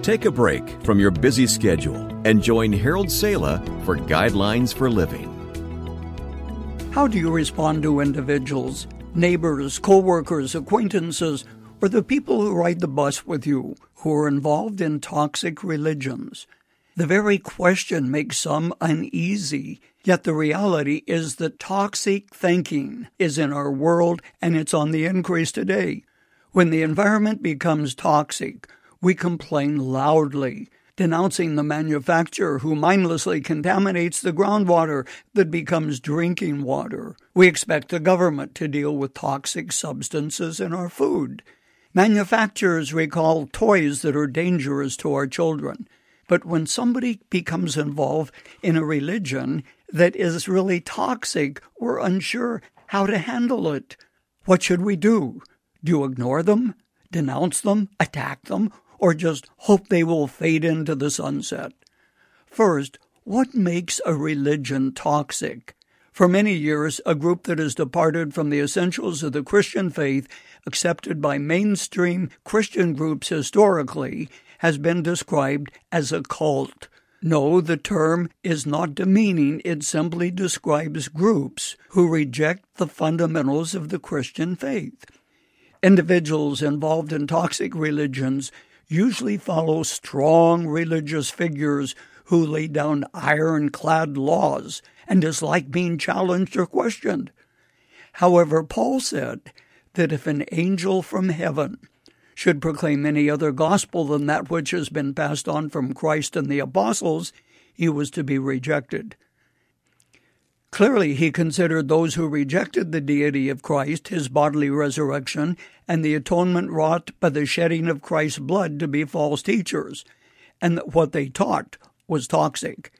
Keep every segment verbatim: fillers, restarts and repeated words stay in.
Take a break from your busy schedule and join Harold Sala for Guidelines for Living. How do you respond to individuals, neighbors, co-workers, acquaintances, or the people who ride the bus with you who are involved in toxic religions? The very question makes some uneasy, yet the reality is that toxic thinking is in our world and it's on the increase today. When the environment becomes toxic, we complain loudly, denouncing the manufacturer who mindlessly contaminates the groundwater that becomes drinking water. We expect the government to deal with toxic substances in our food. Manufacturers recall toys that are dangerous to our children. But when somebody becomes involved in a religion that is really toxic, we're unsure how to handle it. What should we do? Do you ignore them, denounce them, attack them, or just hope they will fade into the sunset? First, what makes a religion toxic? For many years, a group that has departed from the essentials of the Christian faith, accepted by mainstream Christian groups historically, has been described as a cult. No, the term is not demeaning. It simply describes groups who reject the fundamentals of the Christian faith. Individuals involved in toxic religions usually follow strong religious figures who lay down ironclad laws and dislike being challenged or questioned. However, Paul said that if an angel from heaven should proclaim any other gospel than that which has been passed on from Christ and the apostles, he was to be rejected. Clearly, he considered those who rejected the deity of Christ, his bodily resurrection, and the atonement wrought by the shedding of Christ's blood to be false teachers, and that what they taught was toxic.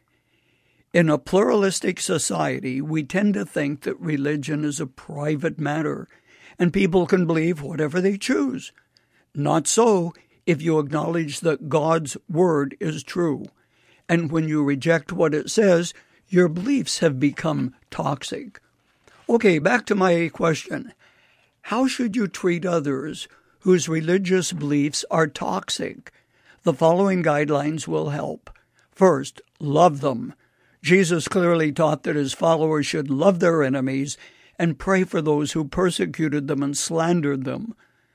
In a pluralistic society, we tend to think that religion is a private matter, and people can believe whatever they choose. Not so if you acknowledge that God's word is true, and when you reject what it says, your beliefs have become toxic. Okay, back to my question. How should you treat others whose religious beliefs are toxic? The following guidelines will help. First, love them. Jesus clearly taught that his followers should love their enemies and pray for those who persecuted them and slandered them.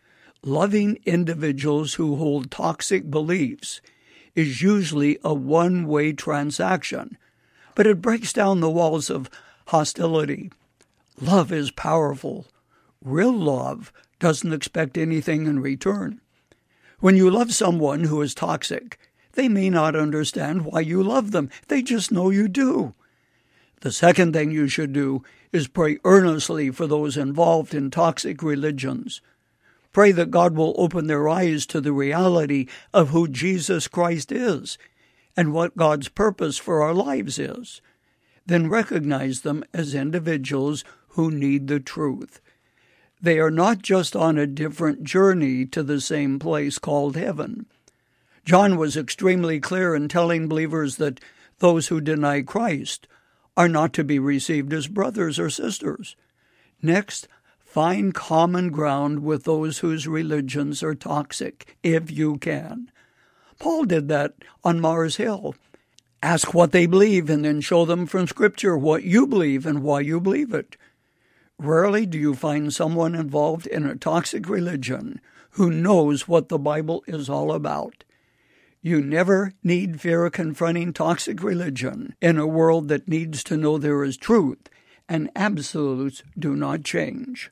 Loving individuals who hold toxic beliefs is usually a one-way transaction, but it breaks down the walls of hostility. Love is powerful. Real love doesn't expect anything in return. When you love someone who is toxic, they may not understand why you love them. They just know you do. The second thing you should do is pray earnestly for those involved in toxic religions. Pray that God will open their eyes to the reality of who Jesus Christ is and what God's purpose for our lives is. Then recognize them as individuals who need the truth. They are not just on a different journey to the same place called heaven. John was extremely clear in telling believers that those who deny Christ are not to be received as brothers or sisters. Next, find common ground with those whose religions are toxic, if you can. Paul did that on Mars Hill. Ask what they believe and then show them from Scripture what you believe and why you believe it. Rarely do you find someone involved in a toxic religion who knows what the Bible is all about. You never need fear confronting toxic religion in a world that needs to know there is truth, and absolutes do not change.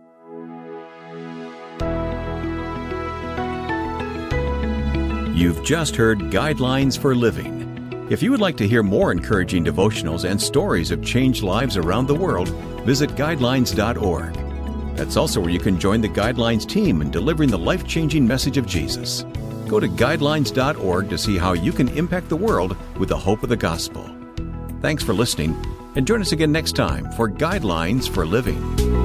You've just heard Guidelines for Living. If you would like to hear more encouraging devotionals and stories of changed lives around the world, visit guidelines dot org. That's also where you can join the Guidelines team in delivering the life-changing message of Jesus. Go to guidelines dot org to see how you can impact the world with the hope of the gospel. Thanks for listening, and join us again next time for Guidelines for Living.